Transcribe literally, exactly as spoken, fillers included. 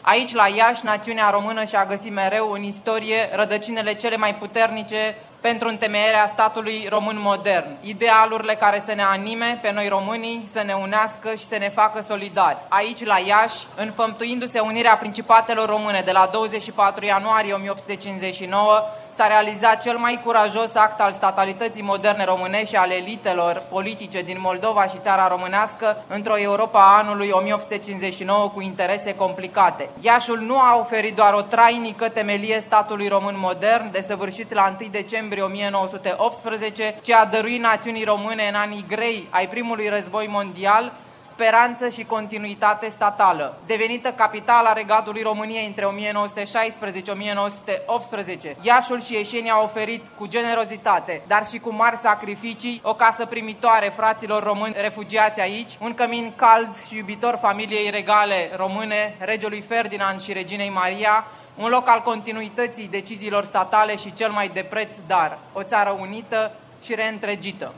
Aici, la Iași, națiunea română și-a găsit mereu în istorie rădăcinile cele mai puternice pentru întemeierea statului român modern, idealurile care să ne anime pe noi românii, să ne unească și să ne facă solidari. Aici, la Iași, înfăptuindu-se unirea principatelor române de la douăzeci și patru ianuarie o mie opt sute cincizeci și nouă, s-a realizat cel mai curajos act al statalității moderne românești și ale elitelor politice din Moldova și țara românească într-o Europa a anului o mie opt sute cincizeci și nouă cu interese complicate. Iașul nu a oferit doar o trainică temelie statului român modern, desăvârșit la întâi decembrie o mie nouă sute optsprezece, ci a dăruit națiunii române în anii grei ai primului război mondial speranță și continuitate statală. Devenită capitala Regatului României între o mie nouă sute șaisprezece - o mie nouă sute optsprezece, Iașul și ieșenii au oferit cu generozitate, dar și cu mari sacrificii, o casă primitoare fraților români refugiați aici, un cămin cald și iubitor familiei regale române, regelui Ferdinand și reginei Maria, un loc al continuității deciziilor statale și cel mai de preț dar, o țară unită și reîntregită.